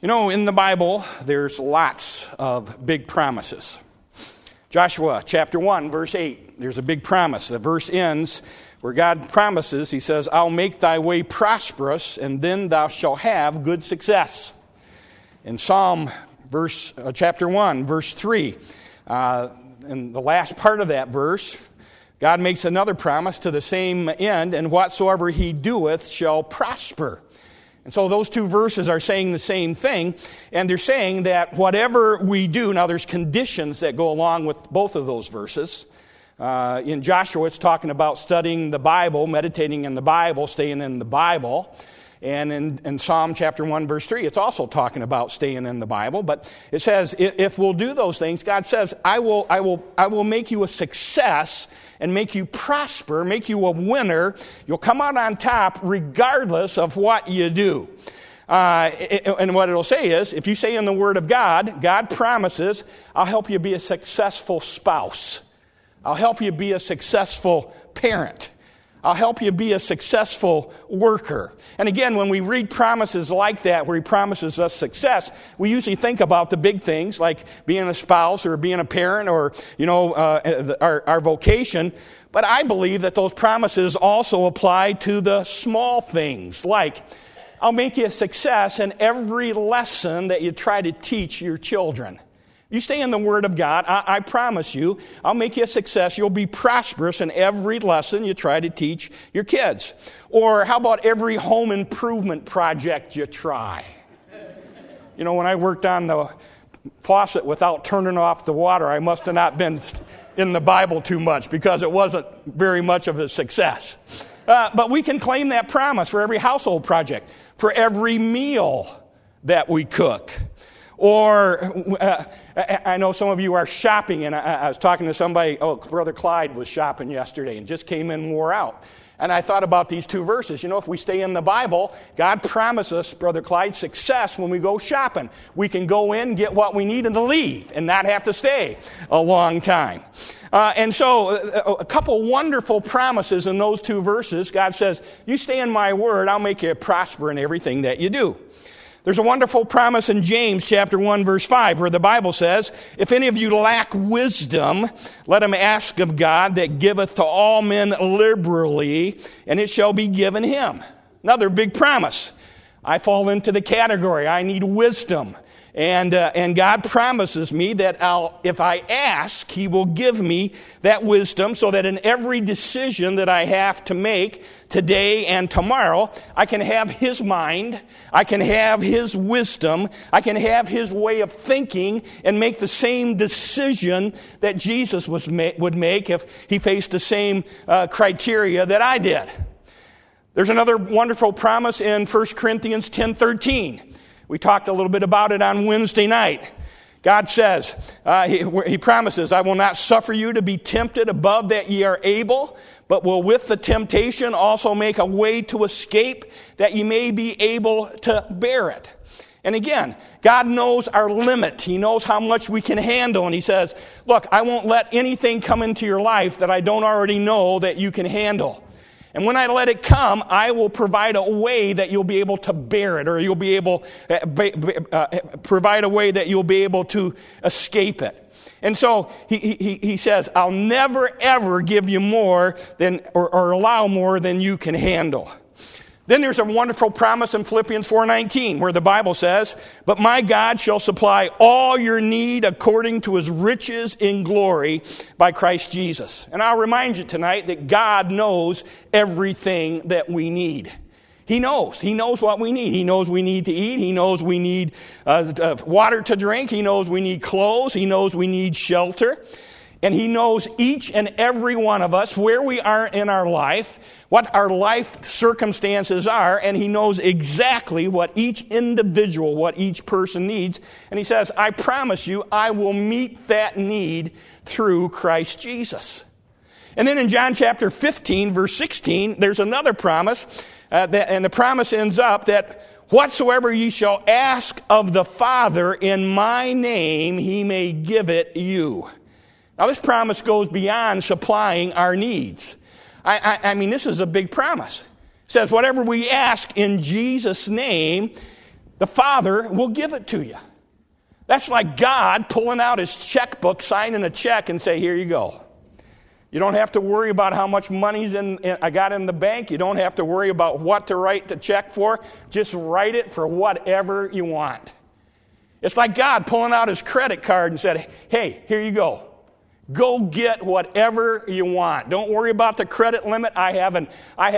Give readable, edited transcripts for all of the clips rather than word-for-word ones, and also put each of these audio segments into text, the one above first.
You know, in the Bible, there's lots of big promises. Joshua chapter 1, verse 8, there's a big promise. The verse ends where God promises, he says, I'll make thy way prosperous, and then thou shalt have good success. In Psalm chapter 1, verse 3, in the last part of that verse, God makes another promise to the same end, and whatsoever he doeth shall prosper. And so those two verses are saying the same thing, and they're saying that whatever we do, now there's conditions that go along with both of those verses. In Joshua, it's talking about studying the Bible, meditating in the Bible, staying in the Bible. And in Psalm chapter 1, verse 3, it's also talking about staying in the Bible. But it says, if we'll do those things, God says, I will make you a success and make you prosper, make you a winner. You'll come out on top regardless of what you do. And what it'll say is, if you say in the Word of God, God promises, I'll help you be a successful spouse. I'll help you be a successful parent. I'll help you be a successful worker. And again, when we read promises like that, where he promises us success, we usually think about the big things, like being a spouse or being a parent or, our vocation. But I believe that those promises also apply to the small things, like I'll make you a success in every lesson that you try to teach your children. You stay in the Word of God, I promise you, I'll make you a success. You'll be prosperous in every lesson you try to teach your kids. Or how about every home improvement project you try? You know, when I worked on the faucet without turning off the water, I must have not been in the Bible too much because it wasn't very much of a success. But we can claim that promise for every household project, for every meal that we cook. Or I know some of you are shopping, and I was talking to somebody, Brother Clyde was shopping yesterday and just came in wore out. And I thought about these two verses. You know, if we stay in the Bible, God promises us, Brother Clyde, success when we go shopping. We can go in, get what we need, and leave, and not have to stay a long time. And so a couple wonderful promises in those two verses. God says, you stay in my word, I'll make you prosper in everything that you do. There's a wonderful promise in James chapter 1, verse 5, where the Bible says, if any of you lack wisdom, let him ask of God that giveth to all men liberally, and it shall be given him. Another big promise. I fall into the category, I need wisdom. And God promises me that if I ask, he will give me that wisdom so that in every decision that I have to make today and tomorrow, I can have his mind, I can have his wisdom, I can have his way of thinking and make the same decision that Jesus would make if he faced the same criteria that I did. There's another wonderful promise in 1 Corinthians 10:13. We talked a little bit about it on Wednesday night. God says, he promises, I will not suffer you to be tempted above that ye are able, but will with the temptation also make a way to escape that ye may be able to bear it. And again, God knows our limit. He knows how much we can handle. And he says, look, I won't let anything come into your life that I don't already know that you can handle. And when I let it come, I will provide a way that you'll be able to bear it, or you'll be able provide a way that you'll be able to escape it. And so he says, I'll never ever give you more than or allow more than you can handle. Then there's a wonderful promise in Philippians 4:19 where the Bible says, but my God shall supply all your need according to his riches in glory by Christ Jesus. And I'll remind you tonight that God knows everything that we need. He knows. He knows what we need. He knows we need to eat. He knows we need water to drink. He knows we need clothes. He knows we need shelter. And he knows each and every one of us, where we are in our life, what our life circumstances are, and he knows exactly what each individual, what each person needs. And he says, I promise you, I will meet that need through Christ Jesus. And then in John chapter 15, verse 16, there's another promise, and the promise ends up that whatsoever ye shall ask of the Father in my name, he may give it you. Now, this promise goes beyond supplying our needs. I mean, this is a big promise. It says, whatever we ask in Jesus' name, the Father will give it to you. That's like God pulling out his checkbook, signing a check, and say, here you go. You don't have to worry about how much money's I got in the bank. You don't have to worry about what to write the check for. Just write it for whatever you want. It's like God pulling out his credit card and said, hey, here you go. Go get whatever you want. Don't worry about the credit limit. I have an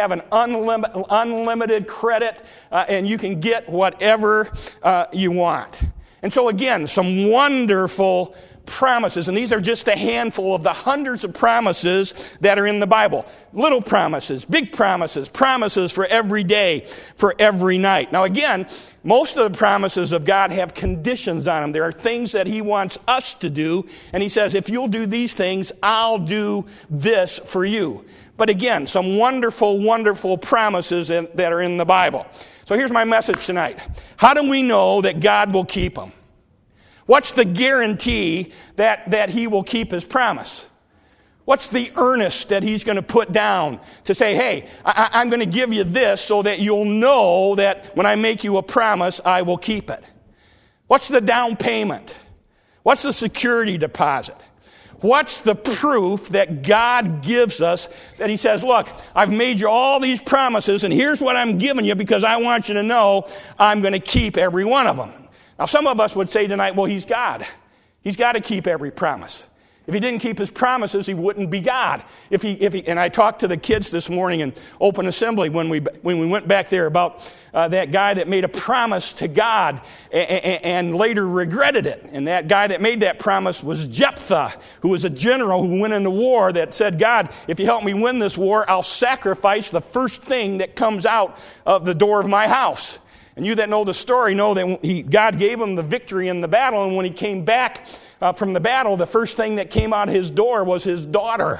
unlimited credit, and you can get whatever you want. And so again, some wonderful promises, and these are just a handful of the hundreds of promises that are in the Bible. Little promises, big promises, promises for every day, for every night. Now again, most of the promises of God have conditions on them. There are things that he wants us to do, and he says, if you'll do these things, I'll do this for you. But again, some wonderful, wonderful promises that are in the Bible. So here's my message tonight. How do we know that God will keep them? What's the guarantee that he will keep his promise? What's the earnest that he's going to put down to say, hey, I'm going to give you this so that you'll know that when I make you a promise, I will keep it? What's the down payment? What's the security deposit? What's the proof that God gives us that he says, look, I've made you all these promises, and here's what I'm giving you because I want you to know I'm going to keep every one of them. Now, some of us would say tonight, well, he's God. He's got to keep every promise. If he didn't keep his promises, he wouldn't be God. And I talked to the kids this morning in open assembly when we went back there about that guy that made a promise to God and later regretted it. And that guy that made that promise was Jephthah, who was a general who went into war that said, God, if you help me win this war, I'll sacrifice the first thing that comes out of the door of my house. And you that know the story know that God gave him the victory in the battle, and when he came back from the battle, the first thing that came out of his door was his daughter,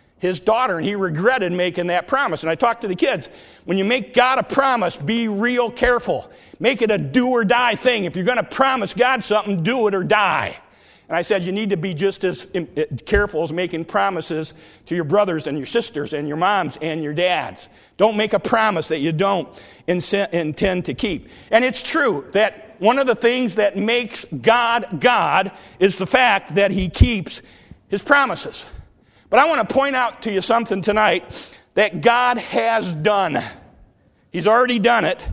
and he regretted making that promise. And I talked to the kids, when you make God a promise, be real careful. Make it a do or die thing. If you're going to promise God something, do it or die. And I said, you need to be just as careful as making promises to your brothers and your sisters and your moms and your dads. Don't make a promise that you don't intend to keep. And it's true that one of the things that makes God God is the fact that he keeps his promises. But I want to point out to you something tonight that God has done. He's already done it.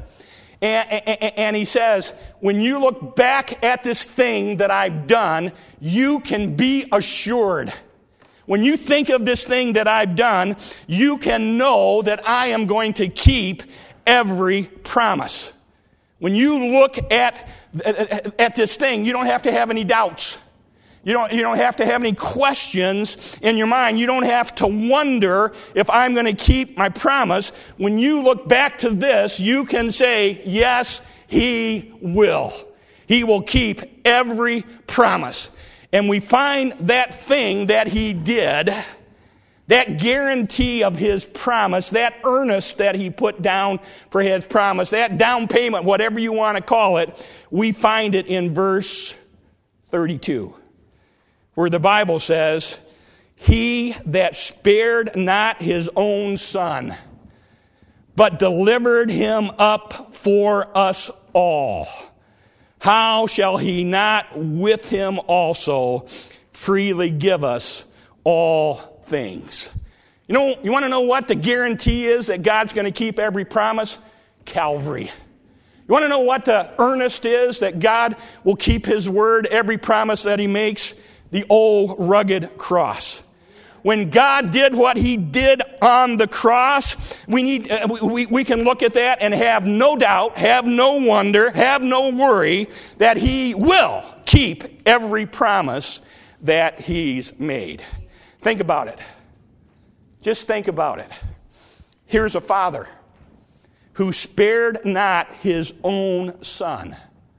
And he says, when you look back at this thing that I've done, you can be assured. When you think of this thing that I've done, you can know that I am going to keep every promise. When you look at this thing, you don't have to have any doubts. You don't have to have any questions in your mind. You don't have to wonder if I'm going to keep my promise. When you look back to this, you can say, yes, he will. He will keep every promise. And we find that thing that he did, that guarantee of his promise, that earnest that he put down for his promise, that down payment, whatever you want to call it, we find it in verse 32. Where the Bible says, he that spared not his own son, but delivered him up for us all, how shall he not with him also freely give us all things? You want to know what the guarantee is that God's going to keep every promise? Calvary. You want to know what the earnest is that God will keep his word, every promise that he makes? The old rugged cross. When God did what he did on the cross, we can look at that and have no doubt, have no wonder, have no worry that he will keep every promise that he's made. Think about it. Just think about it. Here's a father who spared not his own son,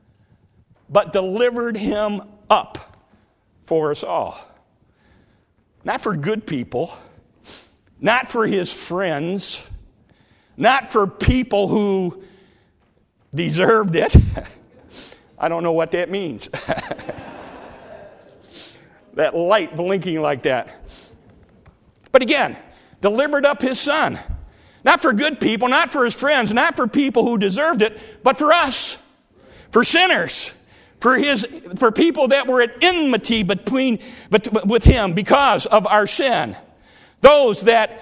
but delivered him up for us all. Not for good people, not for his friends, not for people who deserved it. I don't know what that means. That light blinking like that. But again, delivered up his son. Not for good people, not for his friends, not for people who deserved it, but for us. for sinners, for people that were at enmity with him because of our sin. Those that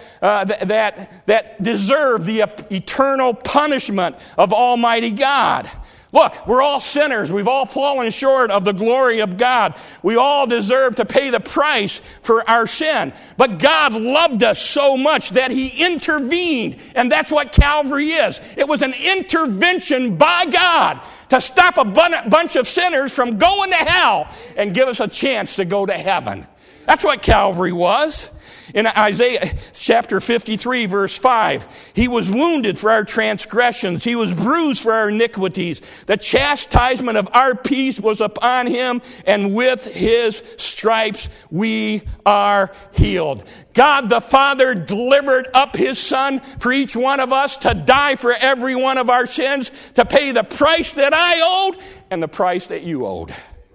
deserve the eternal punishment of Almighty God. Look, we're all sinners. We've all fallen short of the glory of God. We all deserve to pay the price for our sin. But God loved us so much that he intervened. And that's what Calvary is. It was an intervention by God to stop a bunch of sinners from going to hell and give us a chance to go to heaven. That's what Calvary was. In Isaiah chapter 53, verse 5, he was wounded for our transgressions. He was bruised for our iniquities. The chastisement of our peace was upon him, and with his stripes we are healed. God the Father delivered up his Son for each one of us to die for every one of our sins, to pay the price that I owed and the price that you owed.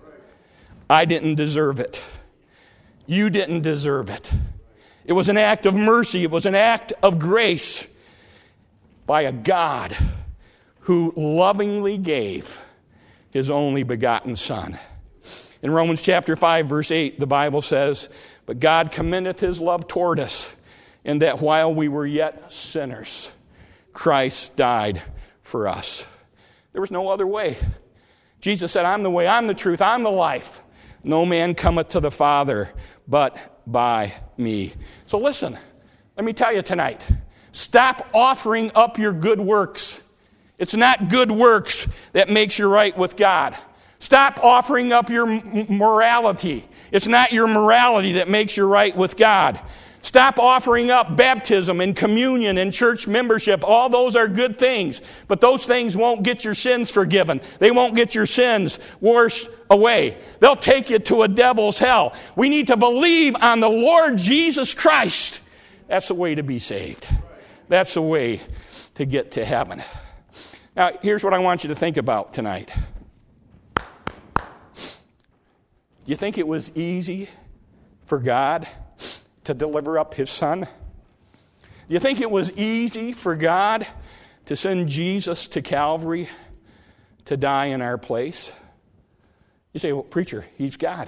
I didn't deserve it. You didn't deserve it. It was an act of mercy. It was an act of grace by a God who lovingly gave his only begotten Son. In Romans chapter 5, verse 8, the Bible says, "But God commendeth his love toward us, in that while we were yet sinners, Christ died for us." There was no other way. Jesus said, "I'm the way, I'm the truth, I'm the life. No man cometh to the Father but by me." So listen, let me tell you tonight, stop offering up your good works. It's not good works that makes you right with God. Stop offering up your morality. It's not your morality that makes you right with God. Stop offering up baptism and communion and church membership. All those are good things, but those things won't get your sins forgiven. They won't get your sins washed away. They'll take you to a devil's hell. We need to believe on the Lord Jesus Christ. That's the way to be saved. That's the way to get to heaven. Now, here's what I want you to think about tonight. You think it was easy for God to deliver up his Son? Do you think it was easy for God to send Jesus to Calvary to die in our place? You say, "Well, preacher, he's God.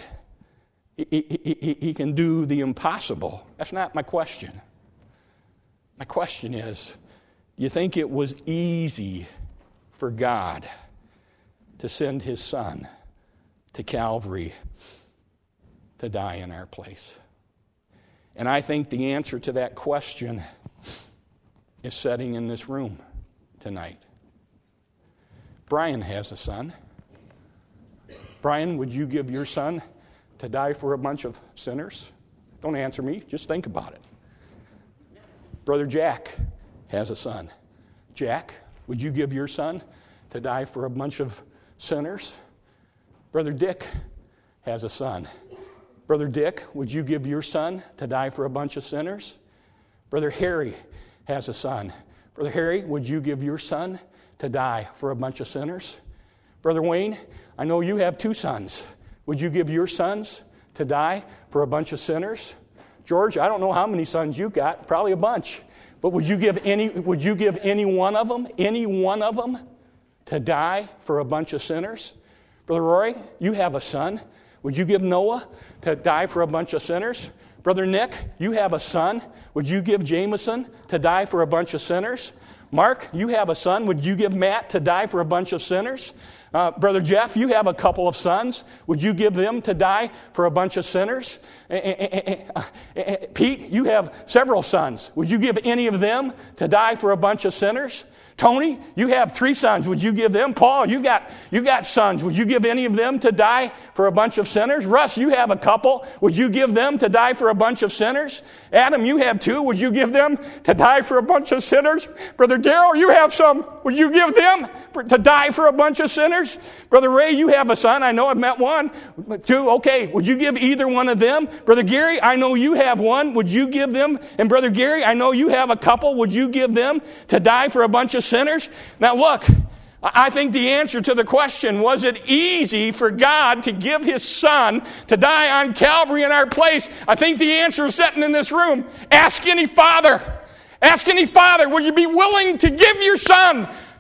He can do the impossible." That's not my question. My question is, you think it was easy for God to send his Son to Calvary to die in our place? And I think the answer to that question is sitting in this room tonight. Brian has a son. Brian, would you give your son to die for a bunch of sinners? Don't answer me. Just think about it. Brother Jack has a son. Jack, would you give your son to die for a bunch of sinners? Brother Dick has a son. Brother Dick, would you give your son to die for a bunch of sinners? Brother Harry has a son. Brother Harry, would you give your son to die for a bunch of sinners? Brother Wayne, I know you have 2 sons. Would you give your sons to die for a bunch of sinners? George, I don't know how many sons you got, probably a bunch. But would you give any one of them to die for a bunch of sinners? Brother Roy, you have a son. Would you give Noah to die for a bunch of sinners? Brother Nick, you have a son. Would you give Jameson to die for a bunch of sinners? Mark, you have a son. Would you give Matt to die for a bunch of sinners? Brother Jeff, you have a couple of sons. Would you give them to die for a bunch of sinners? Pete, you have several sons. Would you give any of them to die for a bunch of sinners? Tony, you have 3 sons. Would you give them? Paul, you got sons. Would you give any of them to die for a bunch of sinners? Russ, you have a couple. Would you give them to die for a bunch of sinners? Adam, you have 2. Would you give them to die for a bunch of sinners? Brother Darrell, you have some. Would you give them to die for a bunch of sinners? Brother Ray, you have a son. I know I've met 1. 2, okay. Would you give either one of them? Brother Gary, I know you have 1. Would you give them? And Brother Gary, I know you have a couple. Would you give them to die for a bunch of sinners? Now look, I think the answer to the question, was it easy for God to give his Son to die on Calvary in our place? I think the answer is sitting in this room. Ask any father, would you be willing to give your son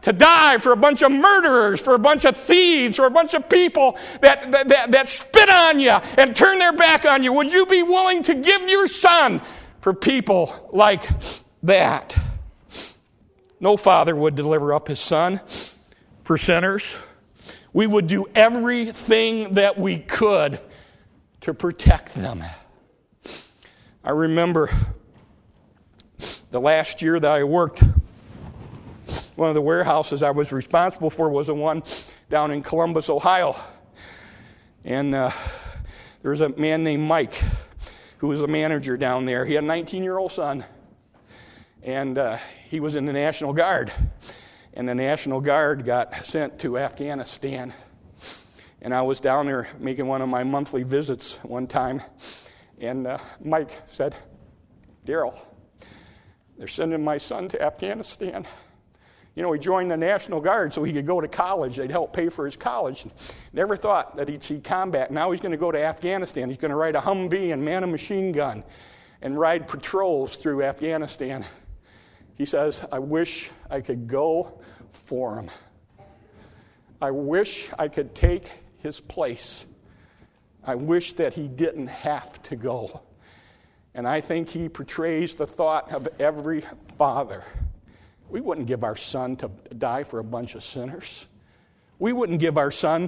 to die for a bunch of murderers, for a bunch of thieves, for a bunch of people that spit on you and turn their back on you? Would you be willing to give your son for people like that? No father would deliver up his son for sinners. We would do everything that we could to protect them. I remember the last year that I worked, one of the warehouses I was responsible for was the one down in Columbus, Ohio. And there was a man named Mike who was a manager down there. He had a 19-year-old son. And he was in the National Guard. And the National Guard got sent to Afghanistan. And I was down there making one of my monthly visits one time. And Mike said, "Daryl, they're sending my son to Afghanistan." You know, he joined the National Guard so he could go to college. They'd help pay for his college. Never thought that he'd see combat. Now he's going to go to Afghanistan. He's going to ride a Humvee and man a machine gun and ride patrols through Afghanistan. He says, "I wish I could go for him. I wish I could take his place. I wish that he didn't have to go." And I think he portrays the thought of every father. We wouldn't give our son to die for a bunch of sinners. We wouldn't give our son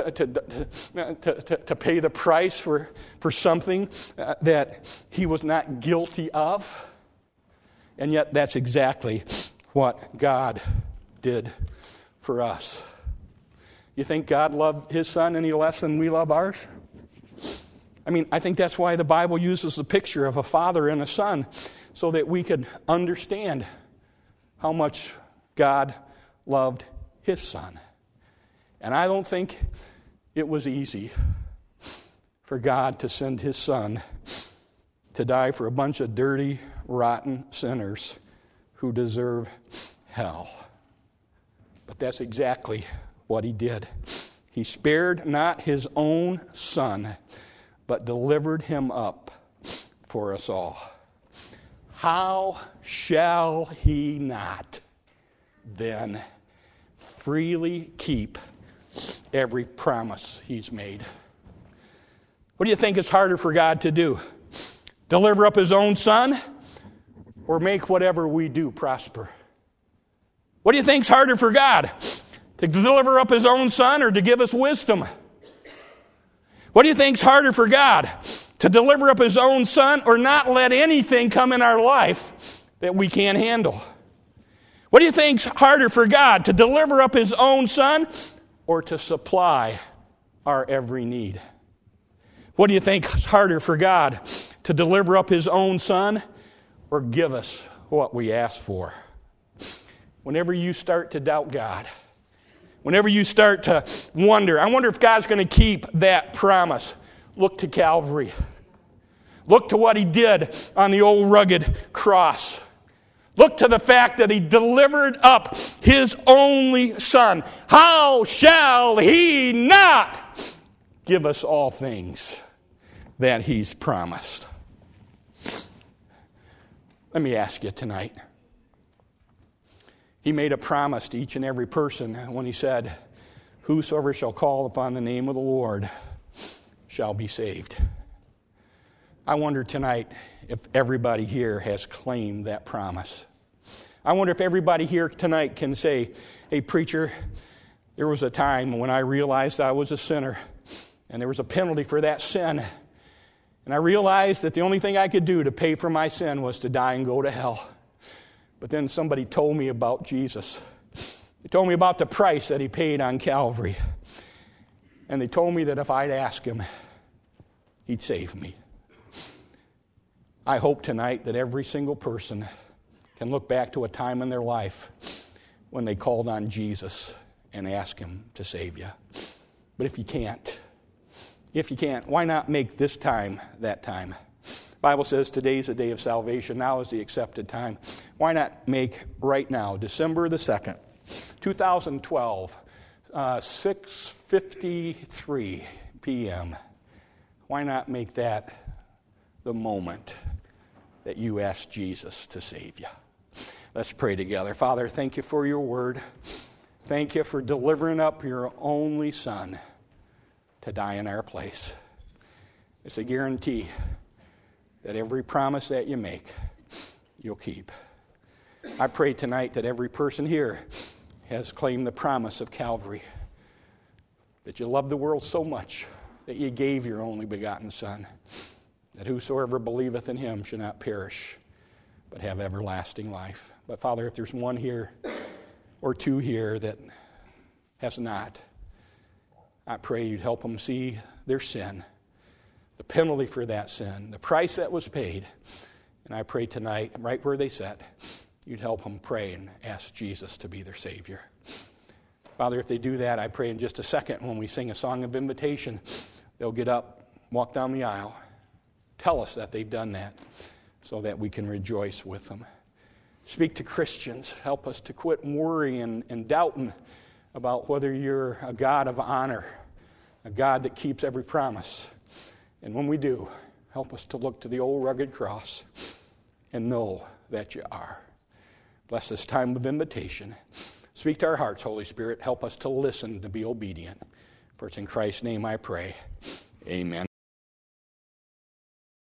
to pay the price for something that he was not guilty of. And yet that's exactly what God did for us. You think God loved his son any less than we love ours? I mean, I think that's why the Bible uses the picture of a father and a son, so that we could understand how much God loved his son. And I don't think it was easy for God to send his son to die for a bunch of dirty, rotten sinners who deserve hell. But that's exactly what he did. He spared not his own son, but delivered him up for us all. How shall he not then freely keep every promise he's made? What do you think is harder for God to do? Deliver up his own son, or make whatever we do prosper? What do you think is harder for God? To deliver up his own son, or to give us wisdom? What do you think is harder for God? To deliver up his own son, or not let anything come in our life that we can't handle? What do you think is harder for God? To deliver up his own son, or to supply our every need? What do you think is harder for God? To deliver up his own son, or give us what we ask for? Whenever you start to doubt God, whenever you start to wonder, I wonder if God's going to keep that promise, look to Calvary. Look to what he did on the old rugged cross. Look to the fact that he delivered up his only son. How shall he not give us all things that he's promised? Let me ask you tonight. He made a promise to each and every person when he said, "Whosoever shall call upon the name of the Lord shall be saved." I wonder tonight if everybody here has claimed that promise. I wonder if everybody here tonight can say, "Hey, preacher, there was a time when I realized I was a sinner, and there was a penalty for that sin. And I realized that the only thing I could do to pay for my sin was to die and go to hell. But then somebody told me about Jesus. They told me about the price that he paid on Calvary. And they told me that if I'd ask him, he'd save me." I hope tonight that every single person can look back to a time in their life when they called on Jesus and asked him to save you. But if you can't, why not make this time that time? The Bible says today's the day of salvation. Now is the accepted time. Why not make right now, December the 2nd, 2012, 6:53 p.m. Why not make that the moment that you ask Jesus to save you? Let's pray together. Father, thank you for your word. Thank you for delivering up your only Son to die in our place. It's a guarantee that every promise that you make, you'll keep. I pray tonight that every person here has claimed the promise of Calvary, that you love the world so much that you gave your only begotten Son, that whosoever believeth in him shall not perish, but have everlasting life. But Father, if there's one here or two here that has not, I pray you'd help them see their sin, the penalty for that sin, the price that was paid. And I pray tonight, right where they sit, you'd help them pray and ask Jesus to be their Savior. Father, if they do that, I pray in just a second when we sing a song of invitation, they'll get up, walk down the aisle, tell us that they've done that so that we can rejoice with them. Speak to Christians. Help us to quit worrying and doubting about whether you're a God of honor, a God that keeps every promise. And when we do, help us to look to the old rugged cross and know that you are. Bless this time of invitation. Speak to our hearts, Holy Spirit. Help us to listen, to be obedient. For it's in Christ's name I pray. Amen.